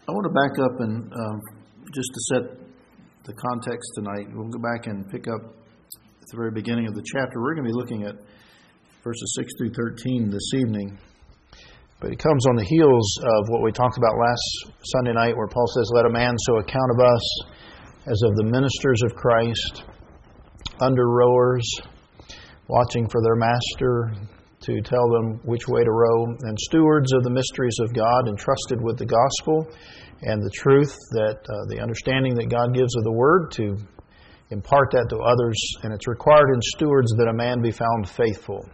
I want to back up and just to set the context tonight. We'll go back and pick up at the very beginning of the chapter. We're going to be looking at verses 6 through 13 this evening. But it comes on the heels of what we talked about last Sunday night, where Paul says, "Let a man so account of us as of the ministers of Christ, under rowers, watching for their master to tell them which way to row, and stewards of the mysteries of God, entrusted with the gospel and the truth, that the understanding that God gives of the Word, to impart that to others. And it's required in stewards that a man be found faithful.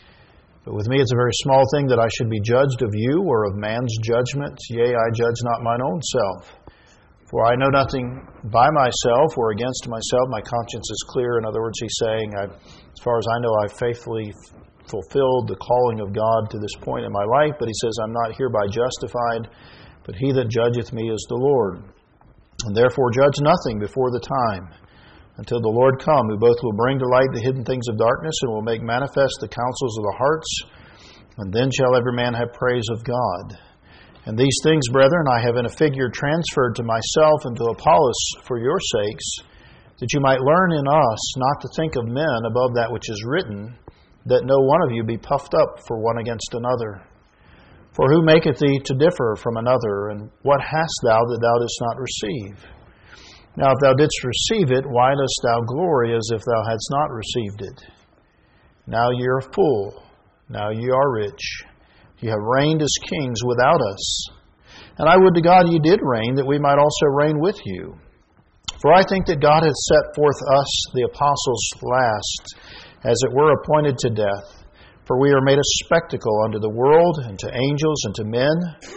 But with me it's a very small thing that I should be judged of you or of man's judgment. Yea, I judge not mine own self. For I know nothing by myself or against myself. My conscience is clear." In other words, he's saying, as far as I know, I've faithfully fulfilled the calling of God to this point in my life. But he says, "I'm not hereby justified, but he that judgeth me is the Lord. And therefore judge nothing before the time, until the Lord come, who both will bring to light the hidden things of darkness, and will make manifest the counsels of the hearts. And then shall every man have praise of God. And these things, brethren, I have in a figure transferred to myself and to Apollos for your sakes, that you might learn in us not to think of men above that which is written, that no one of you be puffed up for one against another. For who maketh thee to differ from another? And what hast thou that thou didst not receive? Now if thou didst receive it, why dost thou glory as if thou hadst not received it? Now ye are full, now ye are rich. Ye have reigned as kings without us. And I would to God ye did reign, that we might also reign with you. For I think that God hath set forth us, the apostles, last, as it were appointed to death. For we are made a spectacle unto the world, and to angels, and to men.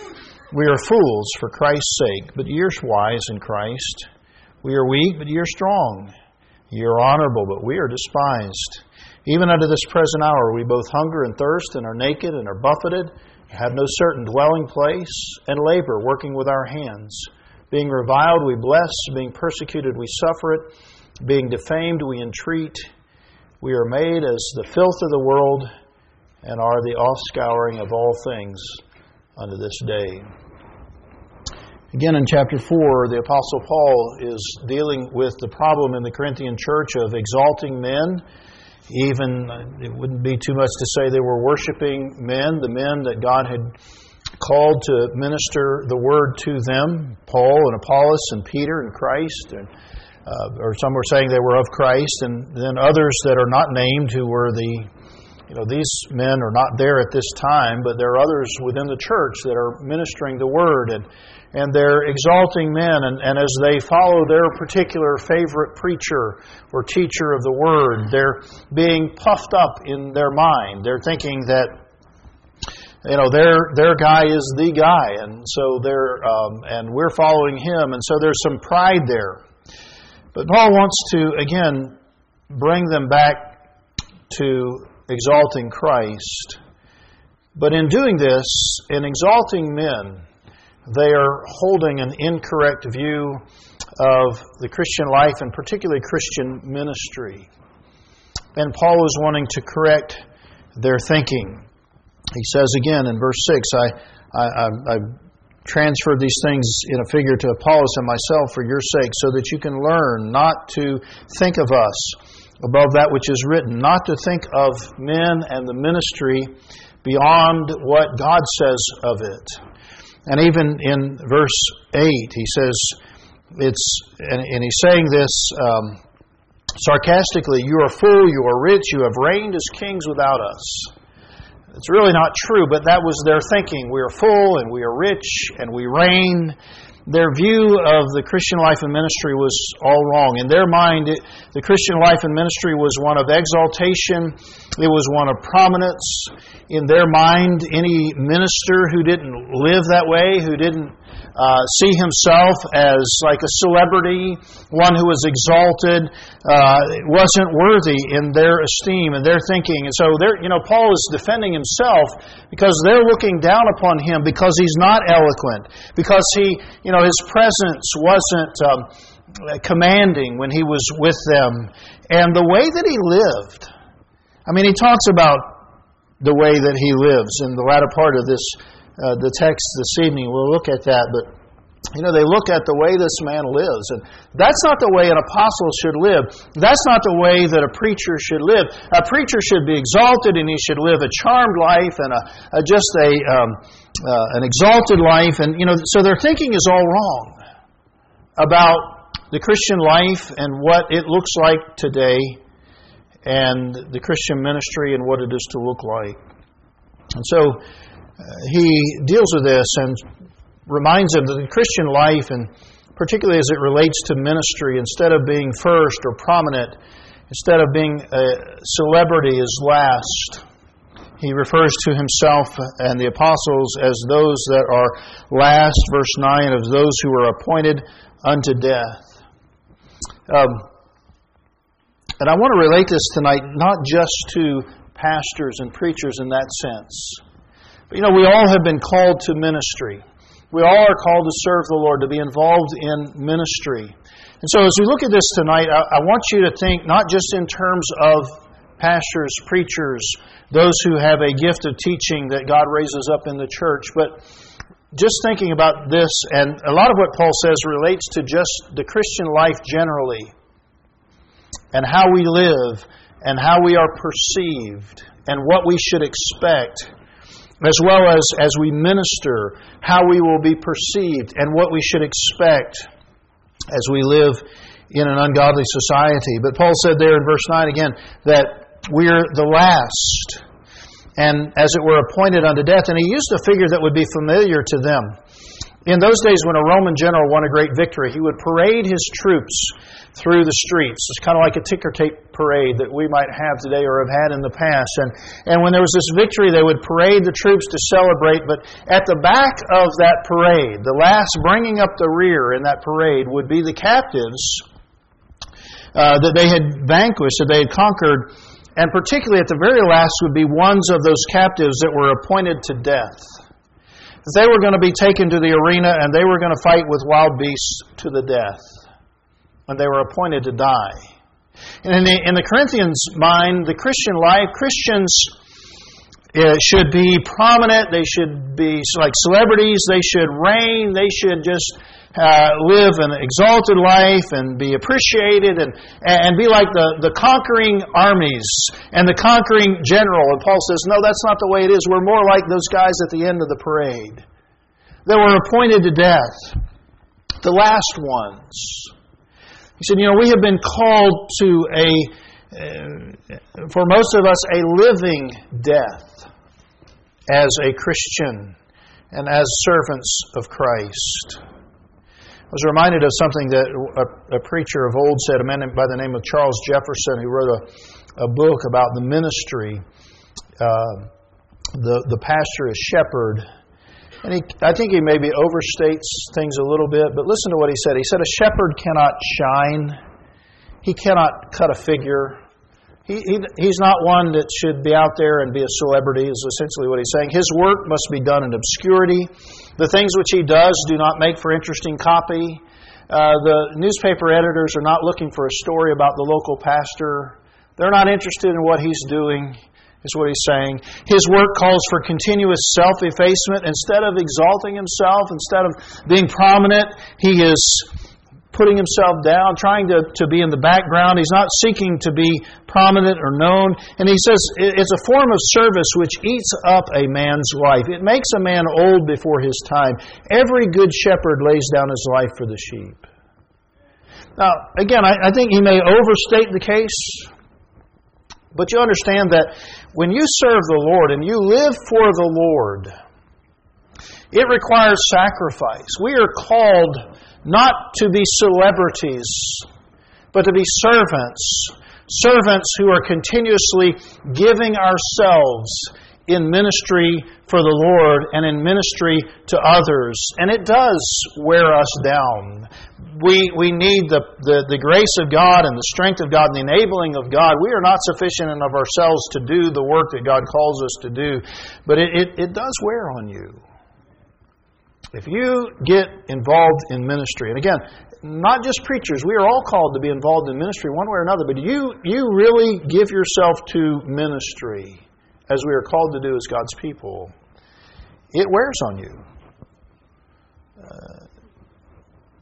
We are fools for Christ's sake, but ye are wise in Christ. We are weak, but ye are strong. Ye are honorable, but we are despised. Even unto this present hour we both hunger and thirst, and are naked, and are buffeted, have no certain dwelling place, and labor, working with our hands. Being reviled we bless, being persecuted we suffer it, being defamed we entreat. We are made as the filth of the world, and are the offscouring of all things unto this day." Again, in chapter 4, the Apostle Paul is dealing with the problem in the Corinthian church of exalting men. Even, it wouldn't be too much to say they were worshiping men, the men that God had called to minister the word to them, Paul and Apollos and Peter and Christ, or some were saying they were of Christ, and then others that are not named who were these men are not there at this time, but there are others within the church that are ministering the word, and they're exalting men, and as they follow their particular favorite preacher or teacher of the word, they're being puffed up in their mind. They're thinking that their guy is the guy, and so and we're following him, and so there's some pride there. But Paul wants to again bring them back to exalting Christ. But in doing this, in exalting men, they are holding an incorrect view of the Christian life and particularly Christian ministry. And Paul is wanting to correct their thinking. He says again in verse 6, I transferred these things in a figure to Apollos and myself for your sake, so that you can learn not to think of us above that which is written, not to think of men and the ministry beyond what God says of it. And even in verse 8, he says, and he's saying this sarcastically, "You are full, you are rich, you have reigned as kings without us." It's really not true, but that was their thinking. We are full and we are rich and we reign. Their view of the Christian life and ministry was all wrong. In their mind, the Christian life and ministry was one of exaltation. It was one of prominence. In their mind, any minister who didn't live that way, who didn't see himself as like a celebrity, one who was exalted, wasn't worthy in their esteem and their thinking. And so Paul is defending himself because they're looking down upon him because he's not eloquent, because his presence wasn't commanding when he was with them. And the way that he lived, he talks about the way that he lives in the latter part of this, the text this evening. We'll look at that, but They look at the way this man lives, and that's not the way an apostle should live. That's not the way that a preacher should live. A preacher should be exalted, and he should live a charmed life and an exalted life. And so their thinking is all wrong about the Christian life and what it looks like today, and the Christian ministry and what it is to look like. And so he deals with this and reminds them that the Christian life, and particularly as it relates to ministry, instead of being first or prominent, instead of being a celebrity, is last. He refers to himself and the apostles as those that are last, verse 9, of those who are appointed unto death. And I want to relate this tonight not just to pastors and preachers in that sense. But we all have been called to ministry. We all are called to serve the Lord, to be involved in ministry. And so as we look at this tonight, I want you to think not just in terms of pastors, preachers, those who have a gift of teaching that God raises up in the church, but just thinking about this, and a lot of what Paul says relates to just the Christian life generally, and how we live, and how we are perceived, and what we should expect, as well as we minister, how we will be perceived, and what we should expect as we live in an ungodly society. But Paul said there in verse 9 again that we're the last, and as it were appointed unto death. And he used a figure that would be familiar to them. In those days when a Roman general won a great victory, he would parade his troops through the streets. It's kind of like a ticker tape parade that we might have today or have had in the past. And when there was this victory, they would parade the troops to celebrate. But at the back of that parade, the last bringing up the rear in that parade would be the captives that they had vanquished, that they had conquered. And particularly at the very last would be ones of those captives that were appointed to death. They were going to be taken to the arena and they were going to fight with wild beasts to the death. And they were appointed to die. And in the Corinthians' mind, the Christian life, Christians should be prominent. They should be like celebrities. They should reign. They should just live an exalted life and be appreciated and be like the conquering armies and the conquering general. And Paul says, no, that's not the way it is. We're more like those guys at the end of the parade that were appointed to death, the last ones. He said, we have been called to for most of us, a living death as a Christian and as servants of Christ. I was reminded of something that a preacher of old said, a man by the name of Charles Jefferson, who wrote a book about the ministry, the pastor as shepherd. And I think he maybe overstates things a little bit, but listen to what he said. He said, a shepherd cannot shine. He cannot cut a figure. He's not one that should be out there and be a celebrity, is essentially what he's saying. His work must be done in obscurity. The things which he does do not make for interesting copy. The newspaper editors are not looking for a story about the local pastor. They're not interested in what he's doing, is what he's saying. His work calls for continuous self-effacement. Instead of exalting himself, instead of being prominent, he is putting himself down, trying to be in the background. He's not seeking to be prominent or known. And he says it's a form of service which eats up a man's life. It makes a man old before his time. Every good shepherd lays down his life for the sheep. Now, again, I think he may overstate the case, but you understand that when you serve the Lord and you live for the Lord, it requires sacrifice. We are called not to be celebrities, but to be servants. Servants who are continuously giving ourselves in ministry for the Lord and in ministry to others. And it does wear us down. We need the grace of God and the strength of God and the enabling of God. We are not sufficient in of ourselves to do the work that God calls us to do. But it does wear on you. If you get involved in ministry, and again, not just preachers, we are all called to be involved in ministry one way or another, but you really give yourself to ministry as we are called to do as God's people, it wears on you.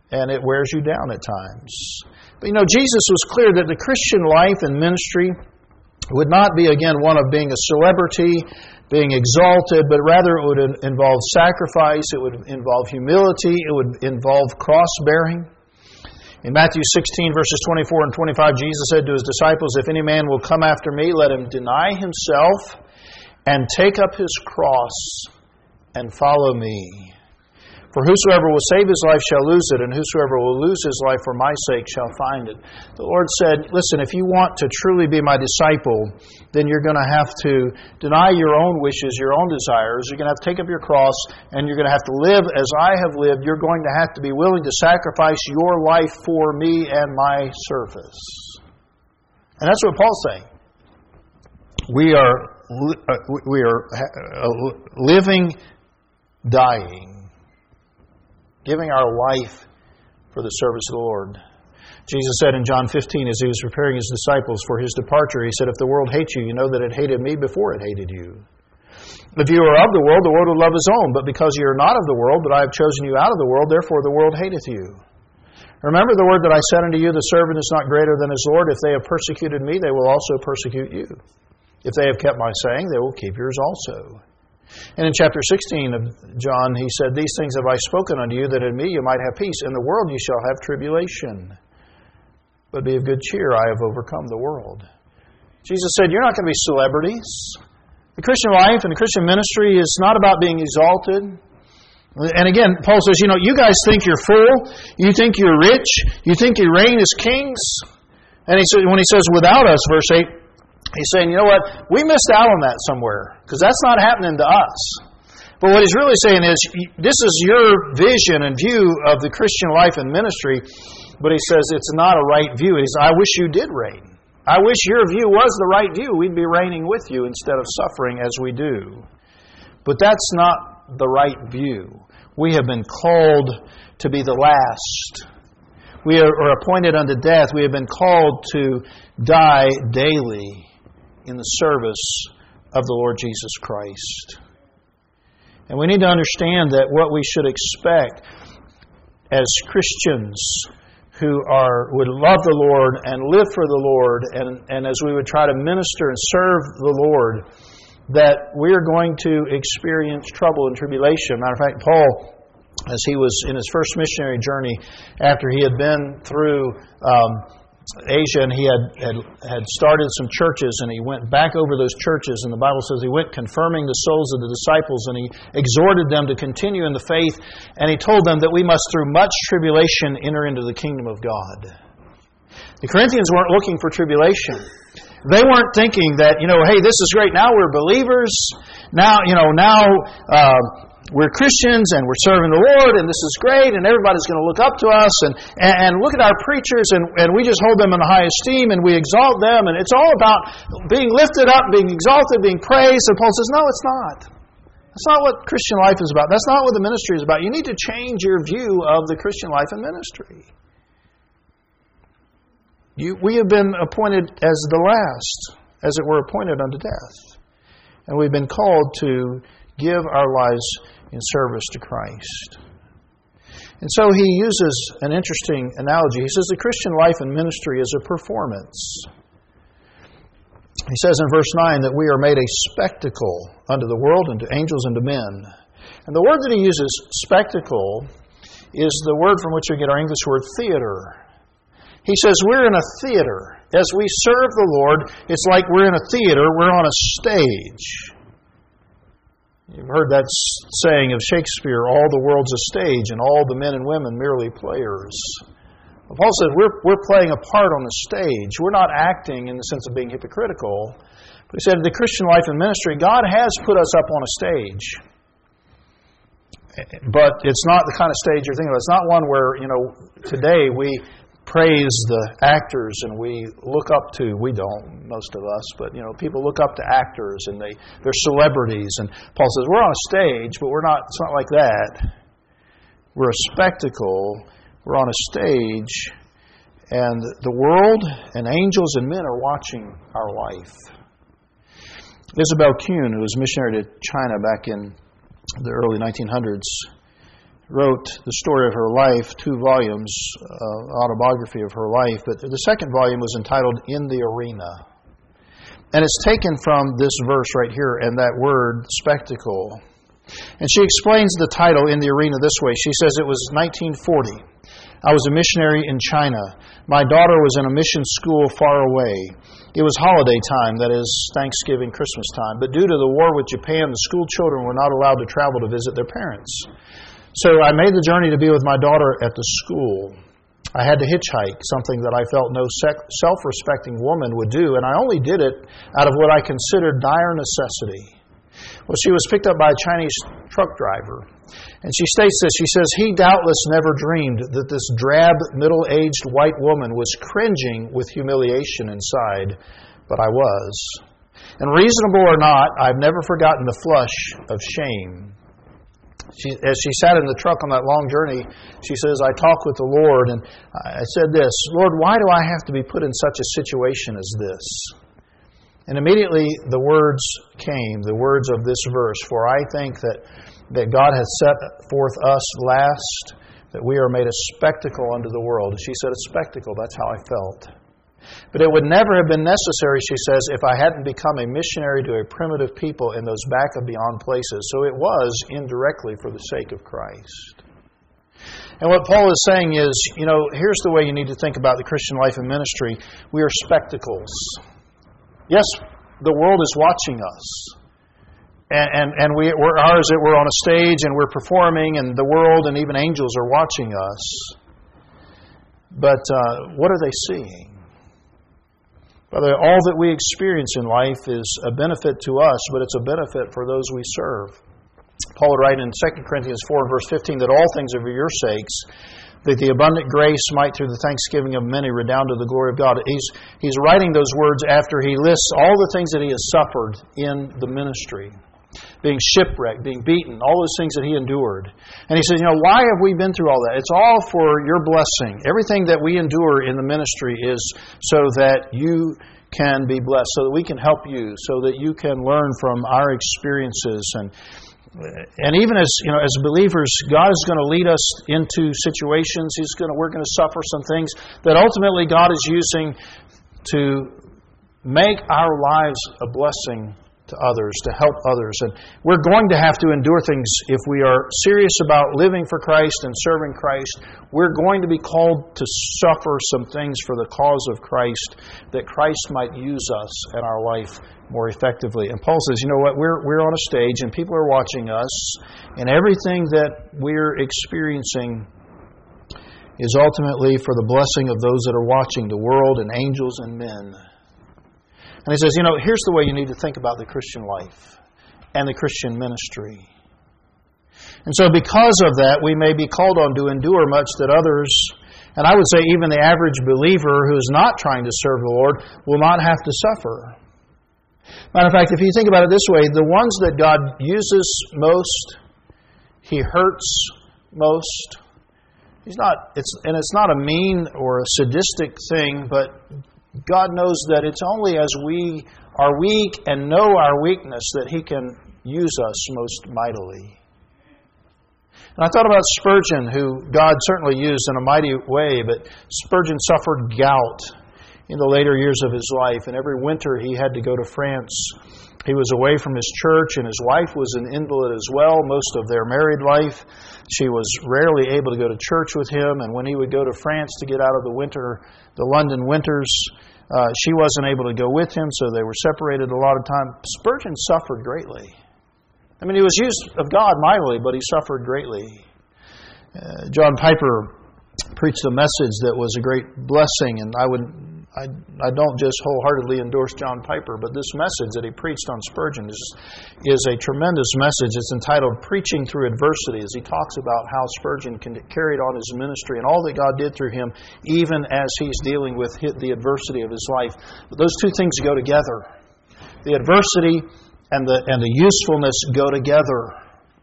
and it wears you down at times. But Jesus was clear that the Christian life and ministry would not be, again, one of being a celebrity, being exalted, but rather it would involve sacrifice, it would involve humility, it would involve cross-bearing. In Matthew 16, verses 24 and 25, Jesus said to His disciples, "If any man will come after me, let him deny himself and take up his cross and follow me. For whosoever will save his life shall lose it, and whosoever will lose his life for my sake shall find it." The Lord said, listen, if you want to truly be my disciple, then you're going to have to deny your own wishes, your own desires. You're going to have to take up your cross, and you're going to have to live as I have lived. You're going to have to be willing to sacrifice your life for me and my service. And that's what Paul's saying. We are living, dying, giving our life for the service of the Lord. Jesus said in John 15, as He was preparing His disciples for His departure, He said, "If the world hates you, you know that it hated me before it hated you. If you are of the world will love His own. But because you are not of the world, but I have chosen you out of the world, therefore the world hateth you. Remember the word that I said unto you, the servant is not greater than his Lord. If they have persecuted me, they will also persecute you. If they have kept my saying, they will keep yours also." And in chapter 16 of John, he said, "These things have I spoken unto you, that in me you might have peace. In the world you shall have tribulation. But be of good cheer, I have overcome the world." Jesus said, you're not going to be celebrities. The Christian life and the Christian ministry is not about being exalted. And again, Paul says, you guys think you're full. You think you're rich. You think you reign as kings. And when he says, without us, verse 8, he's saying, you know what? We missed out on that somewhere, because that's not happening to us. But what he's really saying is, this is your vision and view of the Christian life and ministry, but he says it's not a right view. He says, I wish you did reign. I wish your view was the right view. We'd be reigning with you instead of suffering as we do. But that's not the right view. We have been called to be the last. We are appointed unto death. We have been called to die daily in the service of the Lord Jesus Christ. And we need to understand that what we should expect as Christians who would love the Lord and live for the Lord, and as we would try to minister and serve the Lord, that we are going to experience trouble and tribulation. Matter of fact, Paul, as he was in his first missionary journey, after he had been through Asia, and he had started some churches, and he went back over those churches, and the Bible says he went confirming the souls of the disciples, and he exhorted them to continue in the faith, and he told them that we must through much tribulation enter into the kingdom of God. The Corinthians weren't looking for tribulation. They weren't thinking that, hey, this is great, now we're believers, now we're Christians and we're serving the Lord and this is great and everybody's going to look up to us and look at our preachers and we just hold them in the high esteem and we exalt them, and it's all about being lifted up, being exalted, being praised. And Paul says, no, it's not. That's not what Christian life is about. That's not what the ministry is about. You need to change your view of the Christian life and ministry. We have been appointed as the last, as it were, appointed unto death. And we've been called to give our lives in service to Christ. And so he uses an interesting analogy. He says the Christian life and ministry is a performance. He says in verse 9 that we are made a spectacle unto the world and to angels and to men. And the word that he uses, spectacle, is the word from which we get our English word theater. He says we're in a theater. As we serve the Lord, it's like we're in a theater, we're on a stage. You've heard that saying of Shakespeare, all the world's a stage and all the men and women merely players. Well, Paul says we're playing a part on the stage. We're not acting in the sense of being hypocritical. But he said in the Christian life and ministry, God has put us up on a stage. But it's not the kind of stage you're thinking of. It's not one where, today we praise the actors and we look up to, we don't, most of us, but people look up to actors and they're celebrities. And Paul says, we're on a stage, but it's not like that. We're a spectacle, we're on a stage, and the world and angels and men are watching our life. Isabel Kuhn, who was missionary to China back in the early 1900s, wrote the story of her life, 2 volumes, autobiography of her life. But the second volume was entitled In the Arena. And it's taken from this verse right here and that word, spectacle. And she explains the title, In the Arena, this way. She says it was 1940. I was a missionary in China. My daughter was in a mission school far away. It was holiday time, that is Thanksgiving, Christmas time. But due to the war with Japan, the school children were not allowed to travel to visit their parents. So I made the journey to be with my daughter at the school. I had to hitchhike, something that I felt no self-respecting woman would do, and I only did it out of what I considered dire necessity. Well, she was picked up by a Chinese truck driver. And she states this. She says, he doubtless never dreamed that this drab, middle-aged white woman was cringing with humiliation inside, but I was. And reasonable or not, I've never forgotten the flush of shame. As she sat in the truck on that long journey, she says, I talked with the Lord, and I said this, Lord, why do I have to be put in such a situation as this? And immediately the words came, the words of this verse, for I think that God hath set forth us last, that we are made a spectacle unto the world. She said, a spectacle, that's how I felt. But it would never have been necessary, she says, if I hadn't become a missionary to a primitive people in those back and beyond places. So it was indirectly for the sake of Christ. And what Paul is saying is, here's the way you need to think about the Christian life and ministry. We are spectacles. Yes, the world is watching us. And we're ours that we're on a stage and we're performing, and the world and even angels are watching us. But what are they seeing? By the way, all that we experience in life is a benefit to us, but it's a benefit for those we serve. Paul would write in 2 Corinthians 4 and verse 15 that all things are for your sakes, that the abundant grace might through the thanksgiving of many redound to the glory of God. He's writing those words after he lists all the things that he has suffered in the ministry. Being shipwrecked, being beaten, all those things that he endured. And he says, why have we been through all that? It's all for your blessing. Everything that we endure in the ministry is so that you can be blessed, so that we can help you, so that you can learn from our experiences. And even as believers, God is going to lead us into situations. We're going to suffer some things that ultimately God is using to make our lives a blessing to others, to help others. And we're going to have to endure things if we are serious about living for Christ and serving Christ. We're going to be called to suffer some things for the cause of Christ, that Christ might use us in our life more effectively. And Paul says, we're on a stage and people are watching us, and everything that we're experiencing is ultimately for the blessing of those that are watching, the world and angels and men. And he says, here's the way you need to think about the Christian life and the Christian ministry. And so because of that, we may be called on to endure much that others, and I would say even the average believer who is not trying to serve the Lord, will not have to suffer. Matter of fact, if you think about it this way, the ones that God uses most, He hurts most. It's not a mean or a sadistic thing, but God knows that it's only as we are weak and know our weakness that He can use us most mightily. And I thought about Spurgeon, who God certainly used in a mighty way, but Spurgeon suffered gout in the later years of his life, and every winter he had to go to France. He was away from his church, and his wife was an invalid as well, most of their married life. She was rarely able to go to church with him, and when he would go to France to get out of the London winters, she wasn't able to go with him, so they were separated a lot of time. Spurgeon suffered greatly. I mean, he was used of God mightily, but he suffered greatly. John Piper preached a message that was a great blessing, and I don't just wholeheartedly endorse John Piper, but this message that he preached on Spurgeon is a tremendous message. It's entitled Preaching Through Adversity, as he talks about how Spurgeon carried on his ministry and all that God did through him, even as he's dealing with the adversity of his life. But those two things go together. The adversity and the usefulness go together.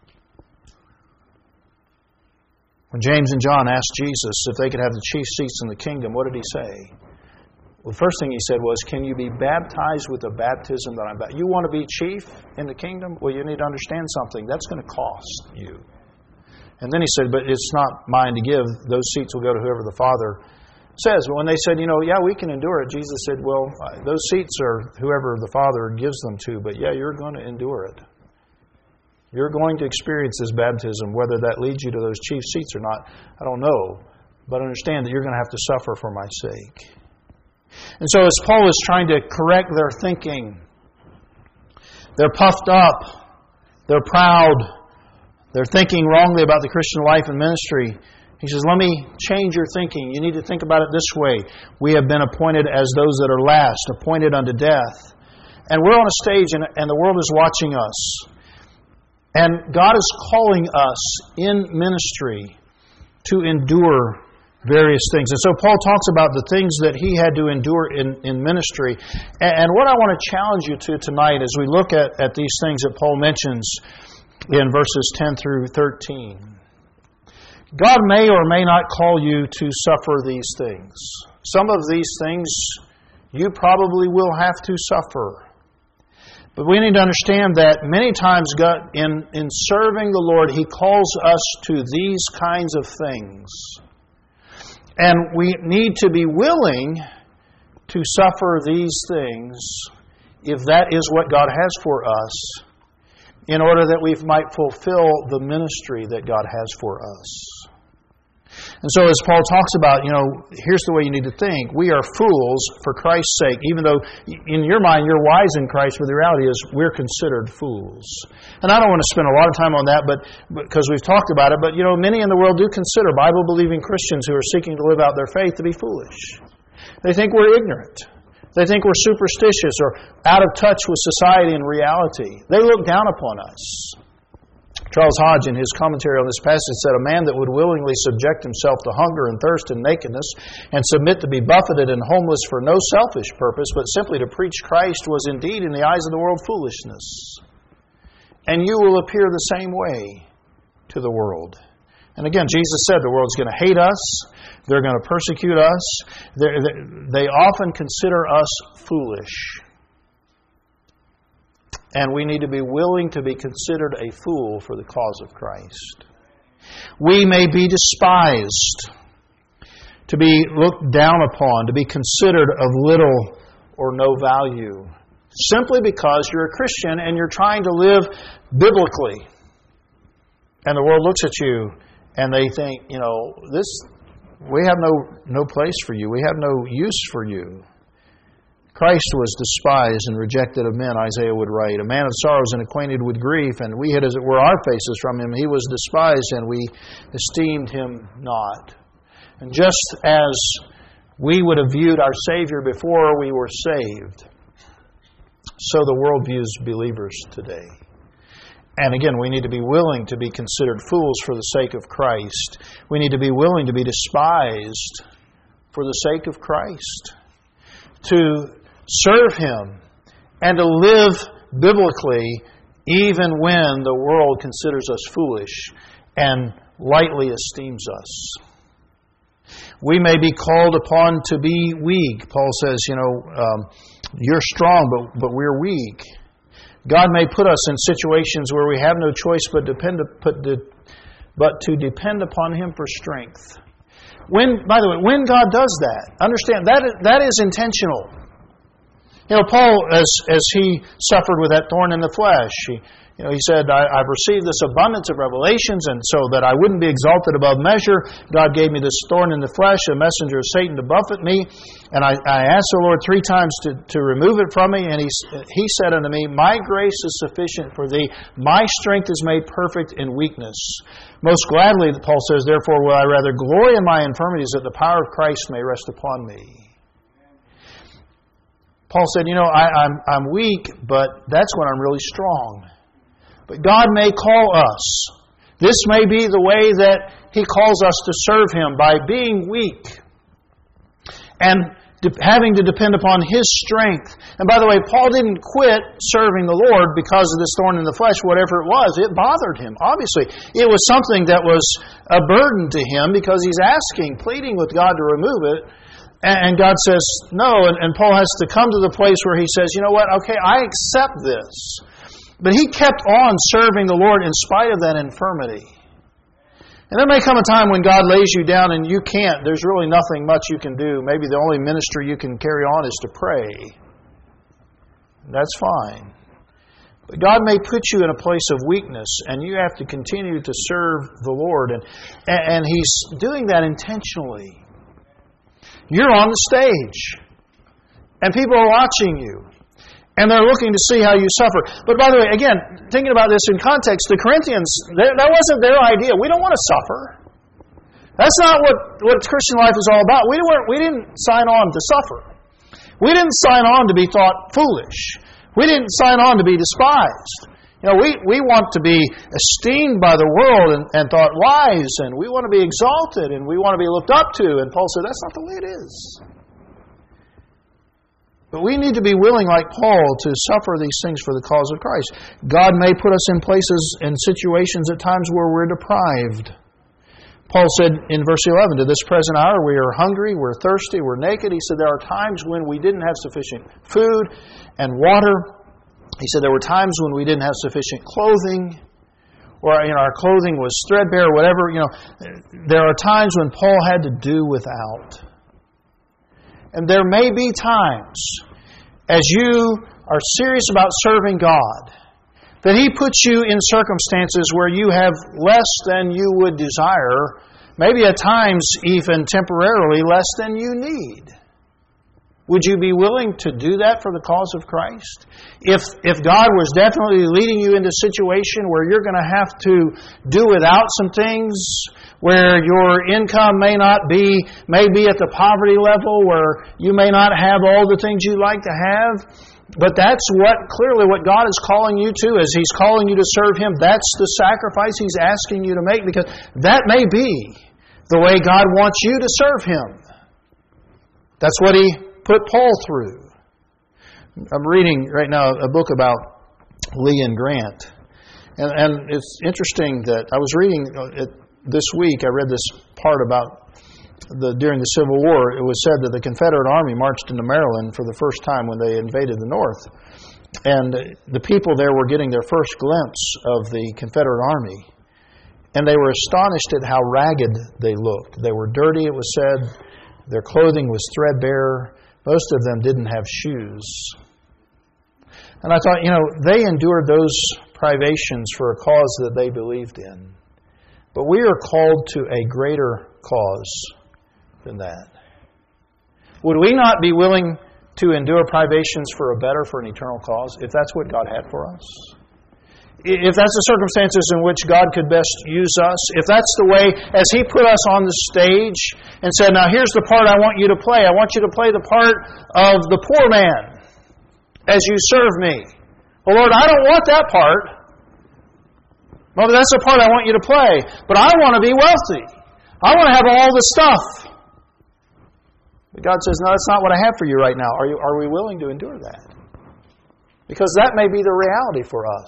When James and John asked Jesus if they could have the chief seats in the kingdom, what did he say? Well, the first thing he said was, can you be baptized with the baptism that I'm baptized? You want to be chief in the kingdom? Well, you need to understand something. That's going to cost you. And then he said, but it's not mine to give. Those seats will go to whoever the Father says. But when they said, yeah, we can endure it, Jesus said, well, those seats are whoever the Father gives them to, but yeah, you're going to endure it. You're going to experience this baptism, whether that leads you to those chief seats or not, I don't know. But understand that you're going to have to suffer for my sake. And so as Paul is trying to correct their thinking, they're puffed up, they're proud, they're thinking wrongly about the Christian life and ministry. He says, let me change your thinking. You need to think about it this way. We have been appointed as those that are last, appointed unto death. And we're on a stage and the world is watching us. And God is calling us in ministry to endure various things. And so Paul talks about the things that he had to endure in ministry. And what I want to challenge you to tonight as we look at these things that Paul mentions in verses 10 through 13. God may or may not call you to suffer these things. Some of these things you probably will have to suffer. But we need to understand that many times God, in serving the Lord, He calls us to these kinds of things. And we need to be willing to suffer these things if that is what God has for us, in order that we might fulfill the ministry that God has for us. And so as Paul talks about, here's the way you need to think. We are fools for Christ's sake, even though in your mind you're wise in Christ, but the reality is we're considered fools. And I don't want to spend a lot of time on that, but because we've talked about it, but many in the world do consider Bible-believing Christians who are seeking to live out their faith to be foolish. They think we're ignorant. They think we're superstitious or out of touch with society and reality. They look down upon us. Charles Hodge, in his commentary on this passage, said, a man that would willingly subject himself to hunger and thirst and nakedness and submit to be buffeted and homeless for no selfish purpose, but simply to preach Christ, was indeed in the eyes of the world foolishness. And you will appear the same way to the world. And again, Jesus said the world's going to hate us. They're going to persecute us. They often consider us foolish. And we need to be willing to be considered a fool for the cause of Christ. We may be despised, to be looked down upon, to be considered of little or no value, simply because you're a Christian and you're trying to live biblically. And the world looks at you and they think, we have no place for you. We have no use for you. Christ was despised and rejected of men, Isaiah would write. A man of sorrows and acquainted with grief, and we hid as it were our faces from Him. He was despised, and we esteemed Him not. And just as we would have viewed our Savior before we were saved, so the world views believers today. And again, we need to be willing to be considered fools for the sake of Christ. We need to be willing to be despised for the sake of Christ. To serve Him and to live biblically even when the world considers us foolish and lightly esteems us. We may be called upon to be weak. Paul says, you're strong, but we're weak. God may put us in situations where we have no choice but to depend upon Him for strength. By the way, when God does that, understand that is intentional. Paul, as he suffered with that thorn in the flesh, he said, I've received this abundance of revelations, and so that I wouldn't be exalted above measure, God gave me this thorn in the flesh, a messenger of Satan to buffet me. And I asked the Lord 3 times to remove it from me, and He said unto me, my grace is sufficient for thee. My strength is made perfect in weakness. Most gladly, Paul says, therefore will I rather glory in my infirmities, that the power of Christ may rest upon me. Paul said, I'm weak, but that's when I'm really strong. But God may call us. This may be the way that He calls us to serve Him, by being weak and having to depend upon His strength. And by the way, Paul didn't quit serving the Lord because of this thorn in the flesh, whatever it was. It bothered him, obviously. It was something that was a burden to him because he's pleading with God to remove it. And God says, no, and Paul has to come to the place where he says, you know what, okay, I accept this. But he kept on serving the Lord in spite of that infirmity. And there may come a time when God lays you down and you can't. There's really nothing much you can do. Maybe the only ministry you can carry on is to pray. That's fine. But God may put you in a place of weakness, and you have to continue to serve the Lord. And He's doing that intentionally. You're on the stage, and people are watching you, and they're looking to see how you suffer. But by the way, again, thinking about this in context, the Corinthians, that wasn't their idea. We don't want to suffer. That's not what Christian life is all about. We didn't sign on to suffer. We didn't sign on to be thought foolish. We didn't sign on to be despised. We want to be esteemed by the world and thought wise, and we want to be exalted, and we want to be looked up to. And Paul said, that's not the way it is. But we need to be willing, like Paul, to suffer these things for the cause of Christ. God may put us in places and situations at times where we're deprived. Paul said in verse 11, to this present hour we are hungry, we're thirsty, we're naked. He said there are times when we didn't have sufficient food and water. He said there were times when we didn't have sufficient clothing, or our clothing was threadbare, or whatever. There are times when Paul had to do without. And there may be times, as you are serious about serving God, that He puts you in circumstances where you have less than you would desire, maybe at times even temporarily less than you need. Would you be willing to do that for the cause of Christ? If God was definitely leading you into a situation where you're going to have to do without some things, where your income may be at the poverty level, where you may not have all the things you'd like to have, but that's clearly what God is calling you to, as He's calling you to serve Him. That's the sacrifice He's asking you to make, because that may be the way God wants you to serve Him. That's what He put Paul through. I'm reading right now a book about Lee and Grant. And it's interesting that I was reading this week, I read this part about during the Civil War. It was said that the Confederate Army marched into Maryland for the first time when they invaded the North. And the people there were getting their first glimpse of the Confederate Army. And they were astonished at how ragged they looked. They were dirty, it was said. Their clothing was threadbare. Most of them didn't have shoes. And I thought, they endured those privations for a cause that they believed in. But we are called to a greater cause than that. Would we not be willing to endure privations for an eternal cause, if that's what God had for us? If that's the circumstances in which God could best use us, if that's the way, as He put us on the stage and said, now here's the part I want you to play. I want you to play the part of the poor man as you serve me. Well, Lord, I don't want that part. Well, that's the part I want you to play. But I want to be wealthy. I want to have all the stuff. But God says, no, that's not what I have for you right now. Are we willing to endure that? Because that may be the reality for us.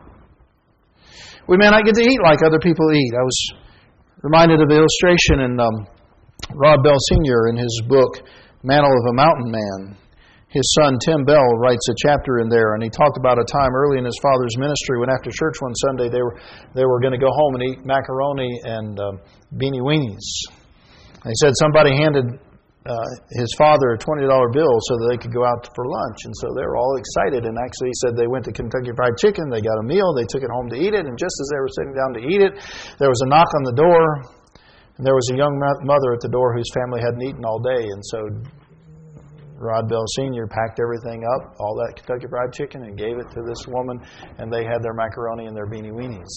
We may not get to eat like other people eat. I was reminded of the illustration in Rod Bell Sr. in his book, Mantle of a Mountain Man. His son, Tim Bell, writes a chapter in there, and he talked about a time early in his father's ministry when after church one Sunday they were going to go home and eat macaroni and beanie weenies. And he said somebody handed his father a $20 bill so that they could go out for lunch. And so they were all excited. And actually, he said they went to Kentucky Fried Chicken. They got a meal. They took it home to eat it. And just as they were sitting down to eat it, there was a knock on the door. And there was a young mother at the door whose family hadn't eaten all day. And so Rod Bell Sr. packed everything up, all that Kentucky Fried Chicken, and gave it to this woman. And they had their macaroni and their beanie weenies.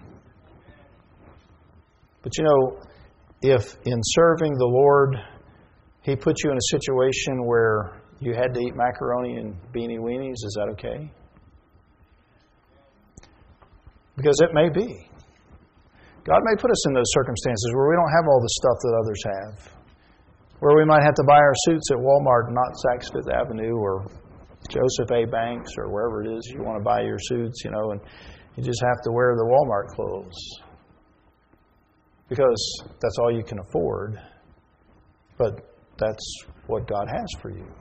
But if in serving the Lord, He put you in a situation where you had to eat macaroni and beanie weenies, is that okay? Because it may be. God may put us in those circumstances where we don't have all the stuff that others have. Where we might have to buy our suits at Walmart, not Saks Fifth Avenue or Joseph A. Banks or wherever it is you want to buy your suits, and you just have to wear the Walmart clothes. Because that's all you can afford. But that's what God has for you.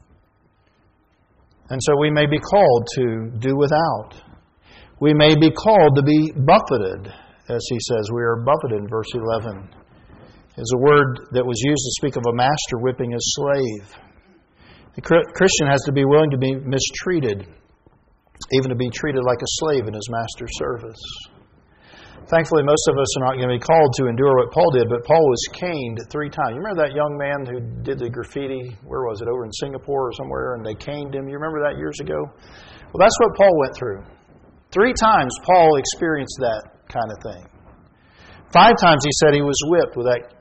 And so we may be called to do without. We may be called to be buffeted, as he says. We are buffeted in verse 11. Is a word that was used to speak of a master whipping his slave. The Christian has to be willing to be mistreated, even to be treated like a slave in his master's service. Thankfully, most of us are not going to be called to endure what Paul did, but Paul was caned 3 times. You remember that young man who did the graffiti, where was it, over in Singapore or somewhere, and they caned him? You remember that years ago? Well, that's what Paul went through. 3 times Paul experienced that kind of thing. 5 times he said he was whipped with that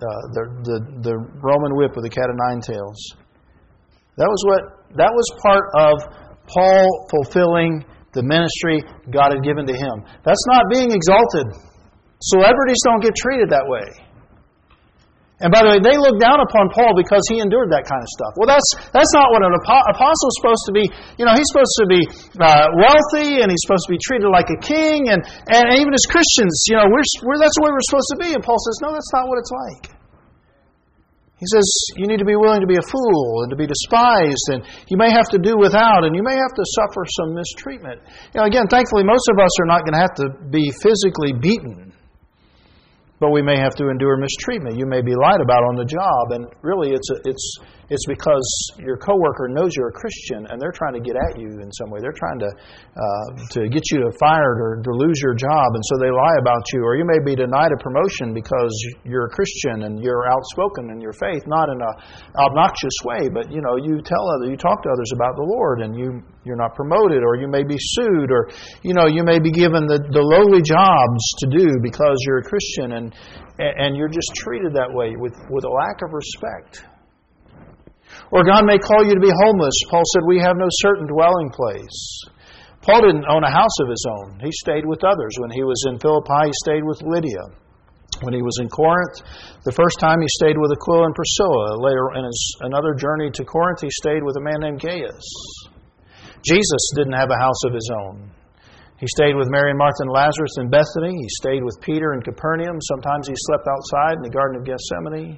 the Roman whip with the cat of 9 tails. That was part of Paul fulfilling the ministry God had given to him. That's not being exalted. Celebrities don't get treated that way. And by the way, they look down upon Paul because he endured that kind of stuff. Well, that's not what an apostle is supposed to be. You know, he's supposed to be wealthy, and he's supposed to be treated like a king. And even as Christians, you know, that's the way we're supposed to be. And Paul says, no, that's not what it's like. He says, you need to be willing to be a fool and to be despised, and you may have to do without, and you may have to suffer some mistreatment. You know, again, thankfully, most of us are not going to have to be physically beaten, but we may have to endure mistreatment. You may be lied about on the job, and really it's because your coworker knows you're a Christian, and they're trying to get at you in some way. They're trying to get you fired or to lose your job, and so they lie about you. Or you may be denied a promotion because you're a Christian and you're outspoken in your faith, not in an obnoxious way, but you talk to others about the Lord, and you're not promoted, or you may be sued, or you may be given the lowly jobs to do because you're a Christian, and you're just treated that way with a lack of respect. Or God may call you to be homeless. Paul said, we have no certain dwelling place. Paul didn't own a house of his own. He stayed with others. When he was in Philippi, he stayed with Lydia. When he was in Corinth, the first time he stayed with Aquila and Priscilla. Later, in another journey to Corinth, he stayed with a man named Gaius. Jesus didn't have a house of his own. He stayed with Mary and Martha and Lazarus in Bethany. He stayed with Peter in Capernaum. Sometimes he slept outside in the Garden of Gethsemane.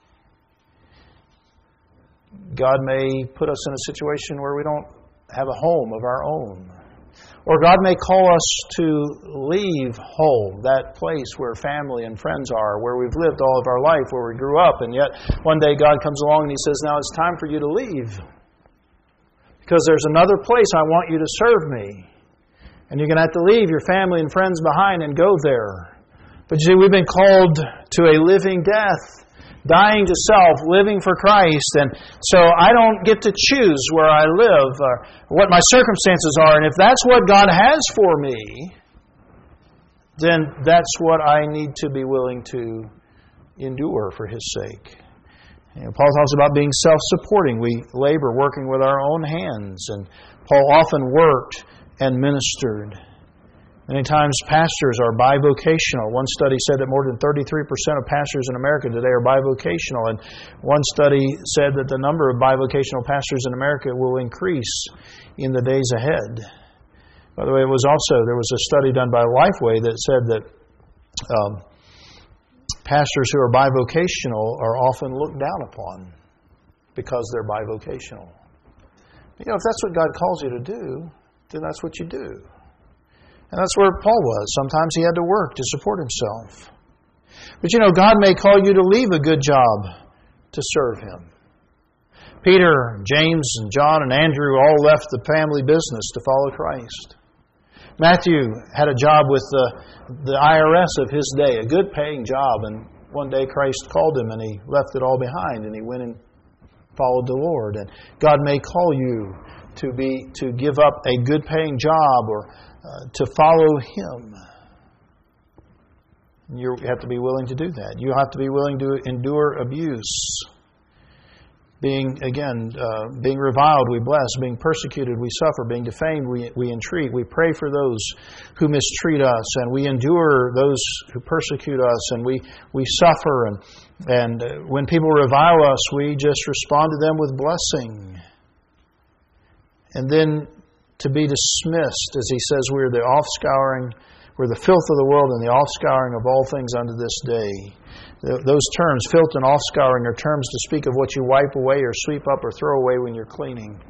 God may put us in a situation where we don't have a home of our own. Or God may call us to leave home, that place where family and friends are, where we've lived all of our life, where we grew up, and yet one day God comes along and He says, now it's time for you to leave. Because there's another place I want you to serve me. And you're going to have to leave your family and friends behind and go there. But you see, we've been called to a living death. Dying to self, living for Christ. And so I don't get to choose where I live or what my circumstances are. And if that's what God has for me, then that's what I need to be willing to endure for His sake. Paul talks about being self-supporting. We labor working with our own hands. And Paul often worked and ministered. Many times pastors are bivocational. One study said that more than 33% of pastors in America today are bivocational. And one study said that the number of bivocational pastors in America will increase in the days ahead. By the way, there was a study done by Lifeway that said that pastors who are bivocational are often looked down upon because they're bivocational. If that's what God calls you to do, then that's what you do. And that's where Paul was. Sometimes he had to work to support himself. But God may call you to leave a good job to serve Him. Peter, James, and John, and Andrew all left the family business to follow Christ. Matthew had a job with the IRS of his day, a good paying job, and one day Christ called him and he left it all behind and he went and followed the Lord. And God may call you to give up a good paying job or to follow Him. You have to be willing to do that. You have to be willing to endure abuse. Being reviled, we bless. Being persecuted, we suffer. Being defamed, we entreat. We pray for those who mistreat us, and we endure those who persecute us, and we suffer. And when people revile us, we just respond to them with blessing. And then to be dismissed, as he says, we're the filth of the world and the offscouring of all things unto this day. Those terms, filth and offscouring, are terms to speak of what you wipe away or sweep up or throw away when you're cleaning.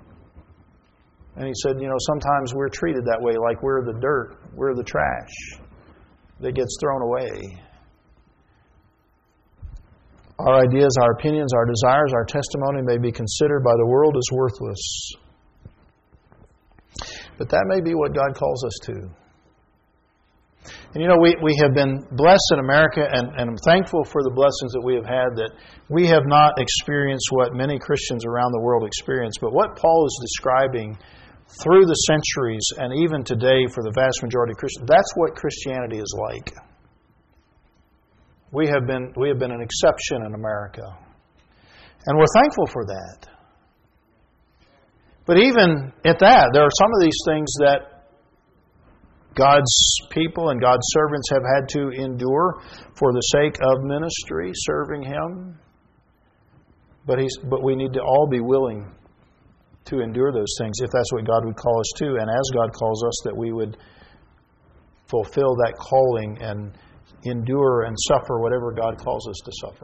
And he said, sometimes we're treated that way, like we're the dirt, we're the trash. that gets thrown away. Our ideas, our opinions, our desires, our testimony may be considered by the world as worthless. But that may be what God calls us to. And we have been blessed in America, and I'm thankful for the blessings that we have had, that we have not experienced what many Christians around the world experience. But what Paul is describing through the centuries and even today for the vast majority of Christians, that's what Christianity is like. We have been an exception in America. And we're thankful for that. But even at that, there are some of these things that God's people and God's servants have had to endure for the sake of ministry, serving Him. But we need to all be willing to endure those things if that's what God would call us to. And as God calls us, that we would fulfill that calling and endure and suffer whatever God calls us to suffer.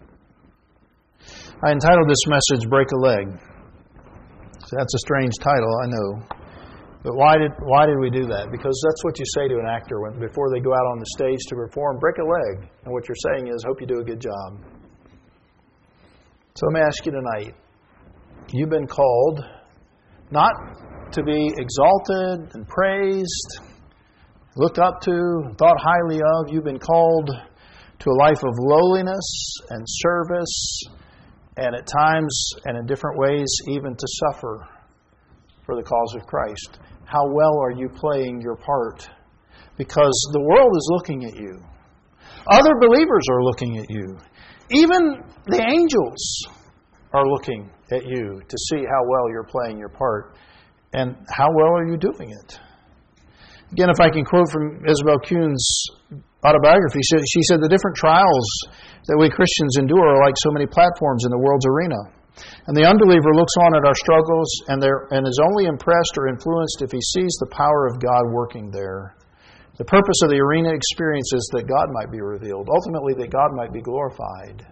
I entitled this message, Break a Leg. So that's a strange title, I know. But why did we do that? Because that's what you say to an actor before they go out on the stage to perform, break a leg. And what you're saying is, hope you do a good job. So let me ask you tonight, you've been called not to be exalted and praised, looked up to, thought highly of. You've been called to a life of lowliness and service, and at times and in different ways even to suffer for the cause of Christ. How well are you playing your part? Because the world is looking at you. Other believers are looking at you. Even the angels are looking at you to see how well you're playing your part. And how well are you doing it? Again, if I can quote from Isabel Kuhn's autobiography, she said, the different trials that we Christians endure are like so many platforms in the world's arena. And the unbeliever looks on at our struggles and is only impressed or influenced if he sees the power of God working there. The purpose of the arena experience is that God might be revealed, ultimately that God might be glorified.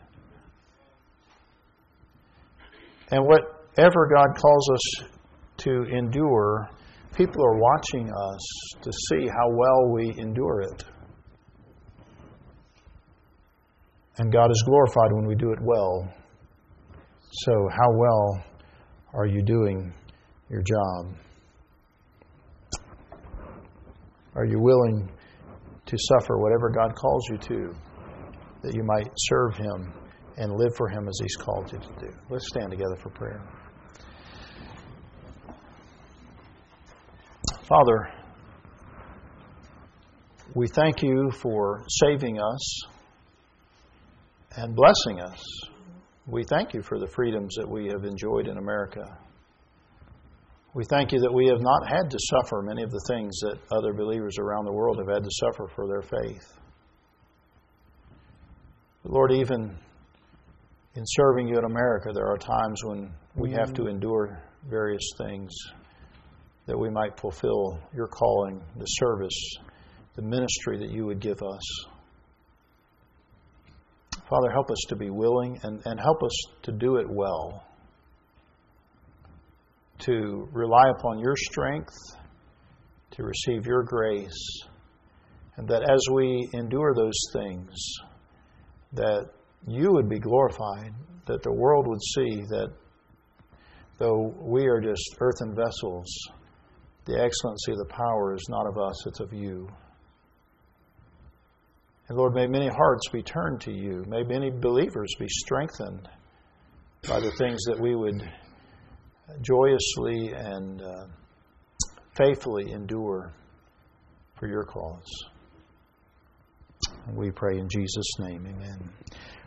And whatever God calls us to endure, people are watching us to see how well we endure it. And God is glorified when we do it well. So how well are you doing your job? Are you willing to suffer whatever God calls you to, that you might serve Him and live for Him as He's called you to do? Let's stand together for prayer. Father, we thank You for saving us and blessing us. We thank You for the freedoms that we have enjoyed in America. We thank You that we have not had to suffer many of the things that other believers around the world have had to suffer for their faith. But Lord, even in serving You in America, there are times when we have to endure various things that we might fulfill Your calling, the service, the ministry that You would give us. Father, help us to be willing and help us to do it well, to rely upon Your strength, to receive Your grace, and that as we endure those things, that You would be glorified, that the world would see that though we are just earthen vessels, the excellency of the power is not of us, it's of You. And Lord, may many hearts be turned to You. May many believers be strengthened by the things that we would joyously and faithfully endure for Your cause. And we pray in Jesus' name, amen.